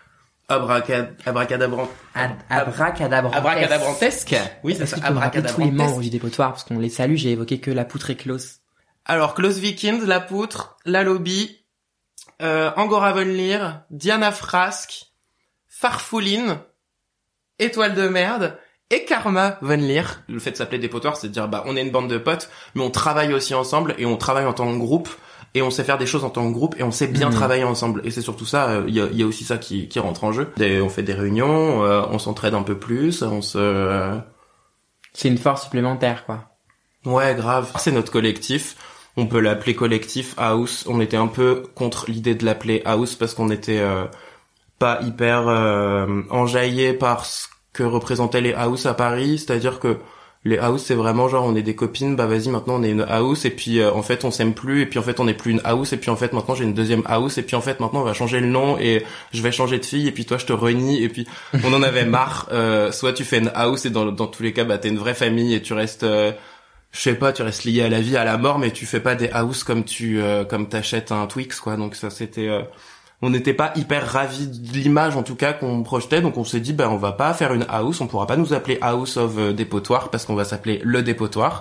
abracad abracadabran Ad- Abracadabrantesque. abracadabrantesque. Oui, c'est Est-ce ça, que tu peux me rappeler tous les membres abracadabrantesque. du dépotoir parce qu'on les salue, j'ai évoqué que la poutre et Klaus. Alors, Klaus Vikings, La Poutre, La Lobby, euh, Angora Von Leer, Diana Frask, Farfouline, Étoile de Merde, et Karma Von Leer. Le fait de s'appeler dépotoir, c'est de dire, bah, on est une bande de potes, mais on travaille aussi ensemble, et on travaille en tant que groupe, et on sait faire des choses en tant que groupe, et on sait bien Mhm. travailler ensemble. Et c'est surtout ça, il y, a, y a aussi ça qui, qui rentre en jeu. Des- on fait des réunions, euh, on s'entraide un peu plus, on se... euh, C'est une force supplémentaire, quoi. Ouais, grave. C'est notre collectif. On peut l'appeler collectif house. On était un peu contre l'idée de l'appeler house parce qu'on était euh, pas hyper euh, enjaillé par ce que représentaient les house à Paris. C'est-à-dire que les house, c'est vraiment genre on est des copines, bah vas-y maintenant on est une house et puis euh, en fait on s'aime plus et puis en fait on n'est plus une house et puis en fait maintenant j'ai une deuxième house et puis en fait maintenant on va changer le nom et je vais changer de fille et puis toi je te renie et puis on en avait marre. Euh, soit tu fais une house et dans, dans tous les cas bah t'es une vraie famille et tu restes... Euh, je sais pas, tu restes lié à la vie, à la mort, mais tu fais pas des house comme tu euh, comme t'achètes un Twix, quoi. Donc ça, c'était, euh, on n'était pas hyper ravis de l'image, en tout cas, qu'on projetait. Donc on s'est dit, ben on va pas faire une house, on pourra pas nous appeler House of euh, Dépotoir parce qu'on va s'appeler le Dépotoir.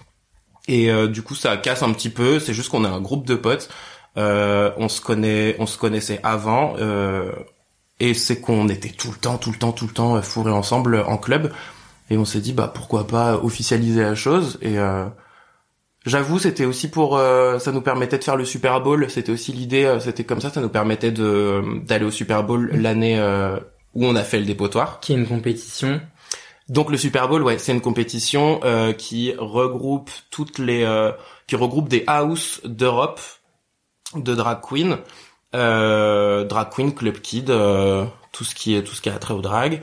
Et euh, du coup, ça casse un petit peu. C'est juste qu'on a un groupe de potes. Euh, on se connaît, on se connaissait avant, euh, et c'est qu'on était tout le temps, tout le temps, tout le temps euh, fourrés ensemble en club. Et on s'est dit, bah pourquoi pas officialiser la chose. Et euh, j'avoue, c'était aussi pour... Euh, ça nous permettait de faire le Super Bowl. C'était aussi l'idée, euh, c'était comme ça, ça nous permettait de d'aller au Super Bowl l'année euh, où on a fait le dépotoir. Qui est une compétition. Donc le Super Bowl, ouais, c'est une compétition euh, qui regroupe toutes les... Euh, qui regroupe des house d'Europe, de drag queen. Euh, drag queen, club kid, euh, tout ce qui est tout ce qui a trait au drag.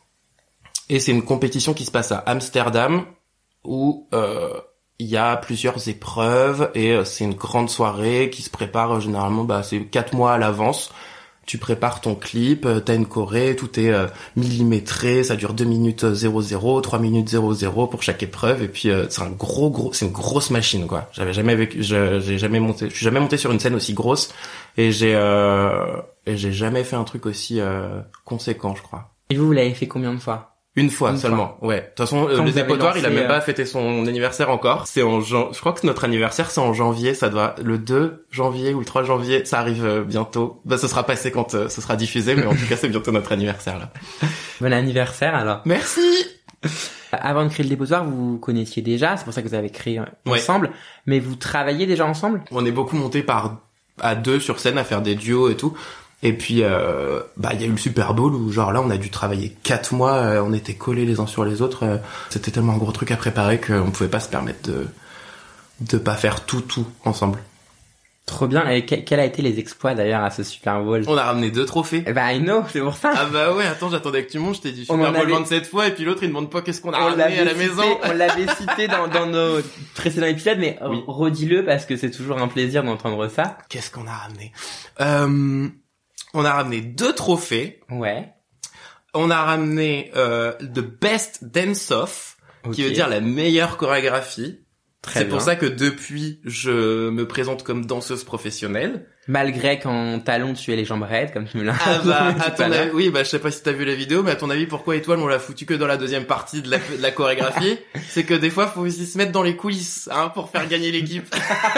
Et c'est une compétition qui se passe à Amsterdam où euh, il y a plusieurs épreuves et euh, c'est une grande soirée qui se prépare euh, généralement, bah c'est quatre mois à l'avance. tu prépares ton clip, euh, t'as une choré, tout est euh, millimétré, ça dure deux minutes zéro zéro, trois minutes zéro zéro pour chaque épreuve, et puis euh, c'est un gros gros, c'est une grosse machine quoi. J'avais jamais vécu, je, j'ai jamais monté, je suis jamais monté sur une scène aussi grosse, et j'ai euh, et j'ai jamais fait un truc aussi euh, conséquent, je crois. Et vous, vous l'avez fait combien de fois? Une fois Une seulement, fois. ouais. De toute façon, Quand euh, les vous avez dépotoirs, il a lancé, même euh, pas fêté son anniversaire encore. C'est en jan... je crois que notre anniversaire, c'est en janvier, ça doit, le deux janvier ou le trois janvier, ça arrive euh, bientôt. Bah, ce sera passé quand euh, ce sera diffusé, mais en tout cas, c'est bientôt notre anniversaire, là. Bon anniversaire, alors. Merci! Avant de créer le dépotoir, vous vous connaissiez déjà, c'est pour ça que vous avez créé euh, Ouais. ensemble, mais vous travaillez déjà ensemble? On est beaucoup monté par, à deux sur scène à faire des duos et tout. Et puis, euh, bah, il y a eu le Super Bowl où, genre, là, on a dû travailler quatre mois, euh, on était collés les uns sur les autres. Euh, c'était tellement un gros truc à préparer qu'on pouvait pas se permettre de, de pas faire tout, tout ensemble. Trop bien. Et que- quel a été les exploits d'ailleurs à ce Super Bowl? On a ramené deux trophées. Eh ben, I know, c'est pour ça. Ah bah ouais, attends, j'attendais que tu montes, je t'ai dit On Super en Bowl avait- vingt-sept fois, et puis l'autre, il demande pas qu'est-ce qu'on a On ramené à la cité, maison. on l'avait cité dans, dans nos précédents épisodes, mais Oui. r- redis-le parce que c'est toujours un plaisir d'entendre ça. Qu'est-ce qu'on a ramené? Euh, on a ramené deux trophées. Ouais. On a ramené euh, The Best Dance-Off, qui Ok. veut dire la meilleure chorégraphie. Très C'est bien. pour ça que depuis, je me présente comme danseuse professionnelle. Malgré qu'en talon tu aies les jambes raides, comme tu me l'as Ah bah, dit à tout ton à l'heure. avis, oui, bah je sais pas si t'as vu la vidéo, mais à ton avis, pourquoi Étoile on l'a foutu que dans la deuxième partie de la, de la chorégraphie? C'est que des fois, faut aussi se mettre dans les coulisses, hein, pour faire gagner l'équipe.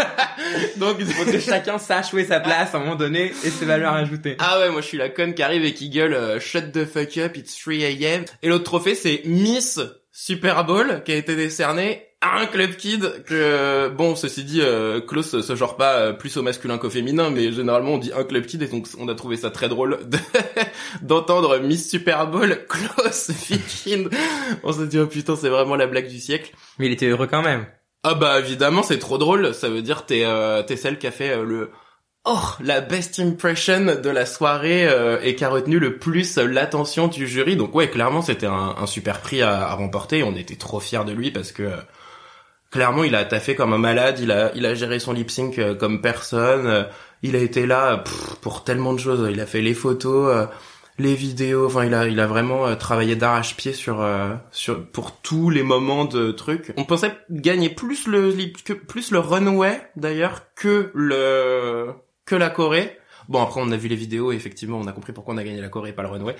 Donc, Il faut que chacun sache où est sa place à un moment donné et ses valeurs ajoutées. ah ouais, moi je suis la conne qui arrive et qui gueule euh, shut the fuck up, it's three a.m. Et l'autre trophée, c'est Miss Super Bowl, qui a été décerné à un club kid que, bon, ceci dit, euh, Klaus se genre pas euh, plus au masculin qu'au féminin, mais généralement on dit un club kid, et donc on a trouvé ça très drôle de d'entendre Miss Super Bowl, Klaus Viking. On s'est dit, oh putain, c'est vraiment la blague du siècle. Mais il était heureux quand même. Ah bah évidemment, c'est trop drôle, ça veut dire t'es euh, t'es celle qui a fait euh, le oh la best impression de la soirée euh, et qui a retenu le plus euh, l'attention du jury. Donc ouais, clairement c'était un, un super prix à, à remporter. On était trop fiers de lui parce que euh, clairement il a taffé comme un malade, il a il a géré son lip sync euh, comme personne. Euh, il a été là pff, pour tellement de choses. Il a fait les photos, euh, les vidéos. Enfin il a il a vraiment euh, travaillé d'arrache-pied sur euh, sur pour tous les moments de trucs. On pensait gagner plus le lip- que plus le runway d'ailleurs que le que la Corée. Bon, après, on a vu les vidéos et effectivement, on a compris pourquoi on a gagné la Corée et pas le runway.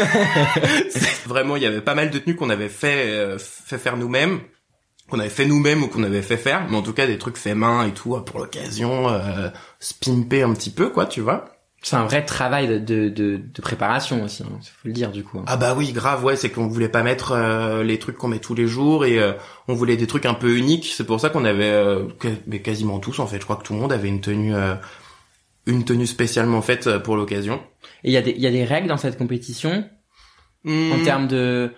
C'est vraiment, il y avait pas mal de tenues qu'on avait fait, euh, fait faire nous-mêmes, qu'on avait fait nous-mêmes ou qu'on avait fait faire, mais en tout cas, des trucs faits main et tout, pour l'occasion, euh, se pimper un petit peu, quoi, tu vois. C'est un vrai travail de, de, de, de préparation aussi, hein, faut le dire du coup. Ah bah oui, grave, ouais, c'est qu'on voulait pas mettre euh, les trucs qu'on met tous les jours et euh, on voulait des trucs un peu uniques. C'est pour ça qu'on avait, euh, que- mais quasiment tous en fait, je crois que tout le monde avait une tenue... Euh, une tenue spécialement faite euh, pour l'occasion. Et il y a des il y a des règles dans cette compétition Mmh. en termes de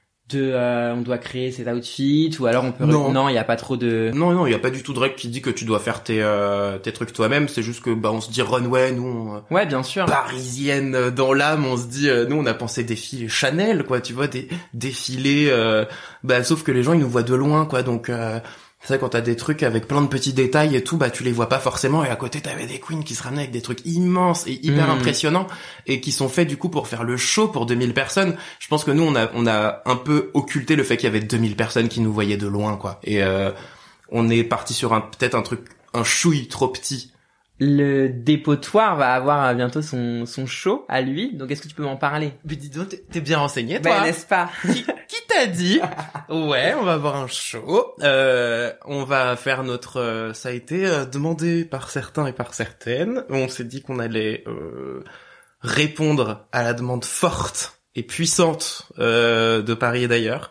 de euh, on doit créer cet outfit ou alors on peut Non. non, il y a pas trop de Non, non, il y a pas du tout de règle qui dit que tu dois faire tes euh, tes trucs toi-même. C'est juste que bah on se dit runway, nous on, euh, Ouais, bien sûr. parisienne euh, dans l'âme, on se dit euh, nous on a pensé défiler Chanel, quoi, tu vois, des défilés. Euh, bah sauf que les gens ils nous voient de loin, quoi, donc. Euh, c'est vrai, quand t'as des trucs avec plein de petits détails et tout, bah tu les vois pas forcément. Et à côté t'avais des queens qui se ramenaient avec des trucs immenses et hyper Mmh. impressionnants et qui sont faits du coup pour faire le show pour deux mille personnes. Je pense que nous on a on a un peu occulté le fait qu'il y avait deux mille personnes qui nous voyaient de loin, quoi. Et euh, on est parti sur un peut-être un truc un chouille trop petit. Le dépotoir va avoir bientôt son son show à lui. Donc est-ce que tu peux m'en parler? Mais dis donc, t'es- t'es bien renseigné, toi. Ben, n'est-ce pas? qui, qui t'a dit? Ouais, on va avoir un show. Euh, on va faire notre. euh, ça a été euh, demandé par certains et par certaines. On s'est dit qu'on allait euh, répondre à la demande forte et puissante euh, de Paris et d'ailleurs.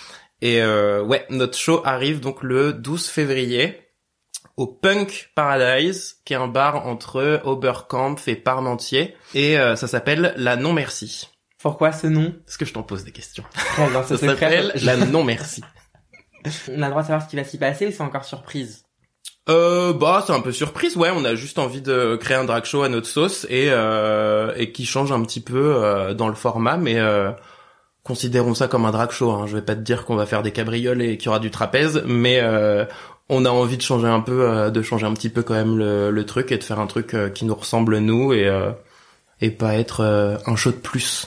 Et euh, ouais, notre show arrive donc le douze février au Punk Paradise, qui est un bar entre Oberkampf et Parmentier, et euh, ça s'appelle La Non Merci. Pourquoi ce nom? Est-ce que je t'en pose des questions? Très bien, Ça c'est s'appelle très- La Non Merci. On a le droit de savoir ce qui va s'y passer ou c'est encore surprise? Euh, bah, c'est un peu surprise, ouais. On a juste envie de créer un drag show à notre sauce et euh, et qui change un petit peu euh, dans le format, mais euh, considérons ça comme un drag show. Hein. Je vais pas te dire qu'on va faire des cabrioles et qu'il y aura du trapèze, mais euh, on a envie de changer un peu, euh, de changer un petit peu quand même le, le truc et de faire un truc euh, qui nous ressemble nous et euh, et pas être euh, un show de plus.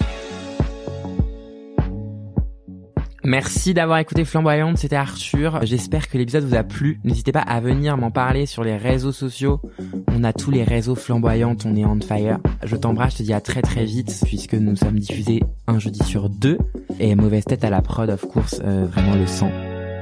Merci d'avoir écouté Flamboyante, c'était Arthur. J'espère que l'épisode vous a plu. N'hésitez pas à venir m'en parler sur les réseaux sociaux. On a tous les réseaux Flamboyante, on est on fire. Je t'embrasse, je te dis à très très vite puisque nous sommes diffusés un jeudi sur deux. Et mauvaise tête à la prod, of course, euh, vraiment le sang.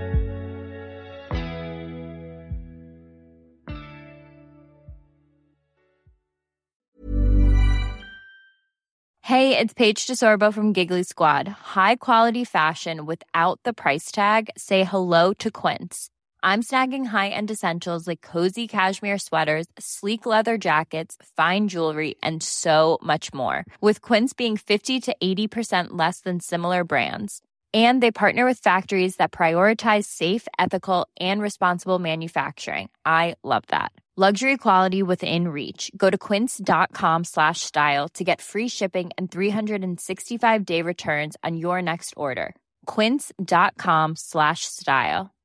Hey, it's Paige DeSorbo from Giggly Squad. High quality fashion without the price tag. Say hello to Quince. I'm snagging high-end essentials like cozy cashmere sweaters, sleek leather jackets, fine jewelry, and so much more. With Quince being fifty to eighty percent less than similar brands. And they partner with factories that prioritize safe, ethical, and responsible manufacturing. I love that. Luxury quality within reach. Go to quince.com slash style to get free shipping and three sixty-five day returns on your next order. Quince.com slash style.